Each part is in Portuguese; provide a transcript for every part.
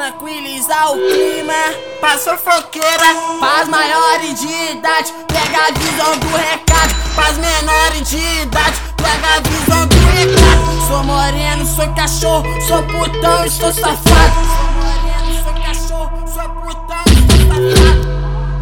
tranquilizar o clima, pra fofoqueira, pras maiores de idade, pega a visão do recado, pras menores de idade, pega a visão do recado. Sou moreno, sou cachorro, sou putão e sou safado. Sou moreno, sou cachorro, sou putão e sou safado.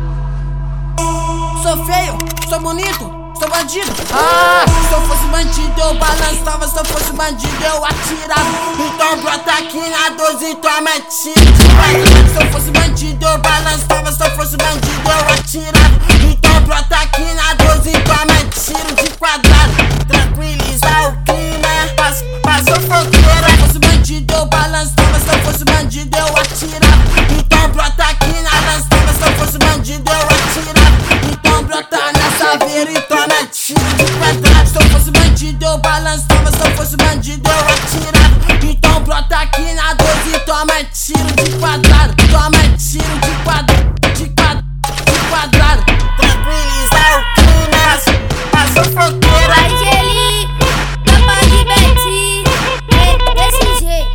Sou feio, sou bonito, sou bandido. Se eu fosse bandido eu balançava, se eu fosse bandido eu atirava. Então brota aqui na 12, toma tiro. Se eu fosse bandido eu balançava, se eu fosse bandido eu atirava. Então brota aqui na 12, toma tiro de quadrado. Tranquilizar o clima, pra fofoqueira. Se eu fosse bandido eu balançava, se eu fosse bandido eu atirava. Então brota aqui na lançava, se eu fosse bandido eu atirava. Então brota na saveira e toma tiro de quadrado. Se eu fosse bandido eu balançava, se eu fosse bandido eu atirava. Então brota aqui na 12 e toma tiro de quadrado. Toma tiro de quadrado, de quadrado. Tranquilizar o clima, pra fofoqueira. Angeli, capa de Betty, desse jeito.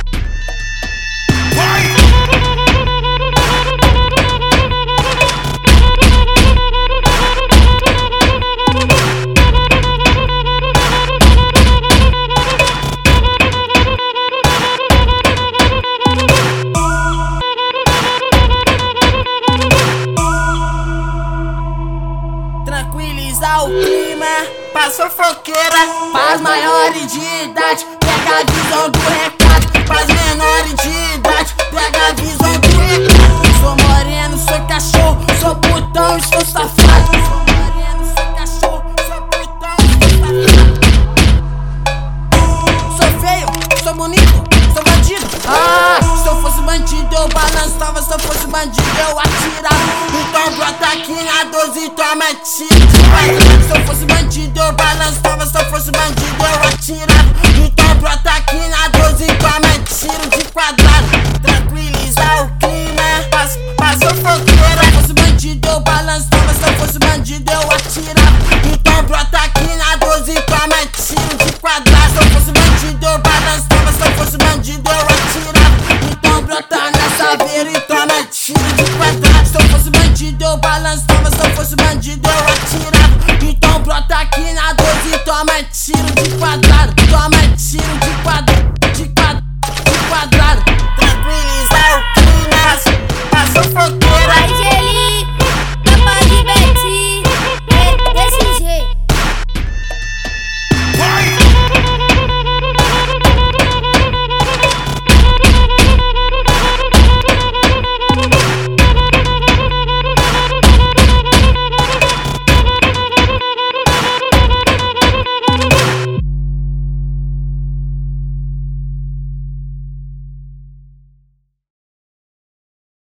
Tranquilizar o clima, pra fofoqueira, pras maiores de idade, pega a visão do recado, pras menores de idade, pega a visão do recado. Sou moreno, sou cachorro, sou putão e sou safado. Sou moreno, sou cachorro, sou putão e sou safado. Sou feio, sou bonito, sou bandido. Se eu fosse bandido eu balançava, se eu fosse bandido eu atirava. Então brota aqui na 12, toma tiro de quadrado. Se eu fosse bandido eu balançava, se eu fosse bandido eu atirava. Então brota aqui